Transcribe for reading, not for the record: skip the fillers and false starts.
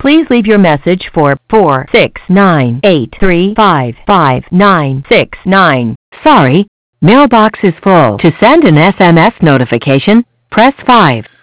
Please leave your message for 469-835-5969. Sorry, mailbox is full. To send an SMS notification, press 5.